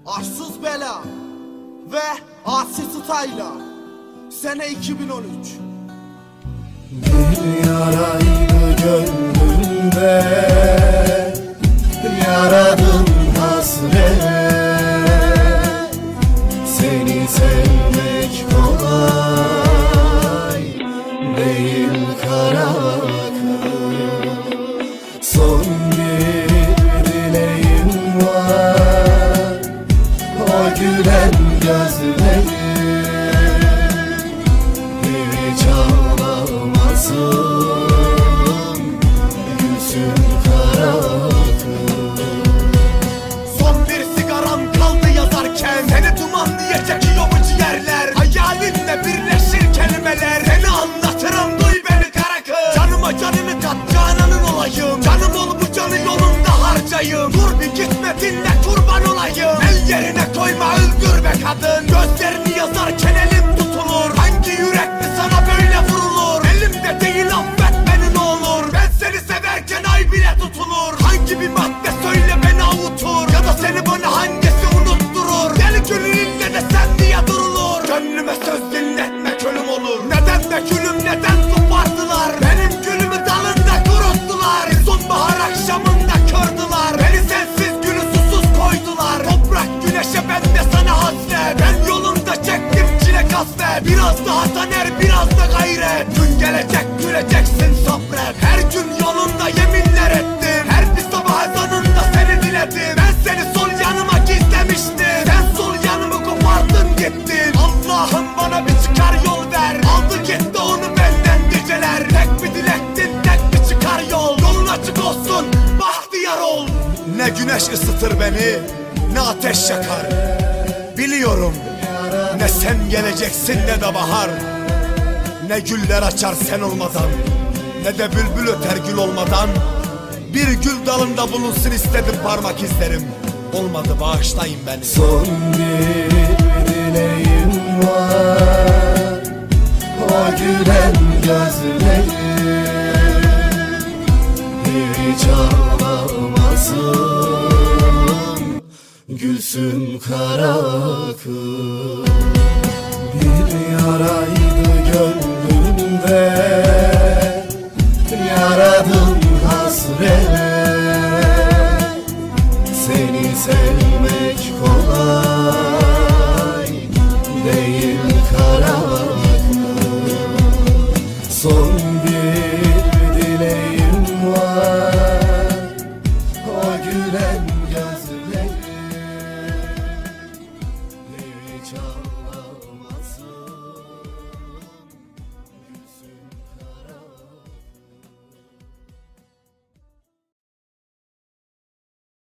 Aşsız Bela ve Asi Style'a. Sene 2013. Bir yaraydı gönlümde, yaradım hasret. Seni sevmek kolay değil kara kız. Son bir dileğim var, o gülen gözlerim hiç ağlamasın, gülsün kara kız. Son bir sigaram kaldı yazarken, seni duman diye çekiyor bu ciğerler. Hayalinle birleşir kelimeler, seni anlatırım, duy beni kara kız. Canıma canını kat, cananın olayım. Canım ol bu canı yolunda harcayım. Dur bir gitme dinle kurban olayım. El yerine koyma öldür be kadın. Gözlerini yazarken elim tutulur. Hangi yürekli sana böyle vurulur? Elimde değil affetmenin olur. Ben seni severken ay bile tutulur. Hangi bir madde söyle beni avutur, ya da seni bana hangisi unutturur? Deli gönlünle de sen diye durulur. Gönlüme söz dinletmek ölüm olur. Neden be gülüm neden kopardılar? Benim gülümü dalında kuruttular. Sonbahar akşamında kırdılar. Beni sensiz gülü susuz koydular. Toprak güneşe ben de sana hasret. Ben yolunda çektim çile kasvet. Biraz daha taner biraz da gayret. Gün gelecek güleceksin sabret. Her gün yolunda yeminler ettim. Her bir sabah ezanında seni diledim. Ben seni sol yanıma gizlemiştim. Sen sol yanımı kopardın gittin. Allah'ım bana bir çıkar yol ver. Aldı gitti onu benden geceler. Tek bir dilektin tek bir çıkar yol. Yolun açık olsun bahtiyar ol. Ne güneş ısıtır beni ne ateş yakar. Biliyorum ne sen geleceksin ne de bahar. Ne güller açar sen olmadan, ne de bülbül öter gül olmadan. Bir gül dalında bulunsun istedim parmak izlerim. Olmadı bağışlayın beni. Son bir dileğim var, o gülen gözlerim hiç ağlamasın, gülsün kara kız. Bir yaraydı gönlümde, yaradım hasret. Seni sevmek kolay değil kara kız. Son bir dileğim var, o gülen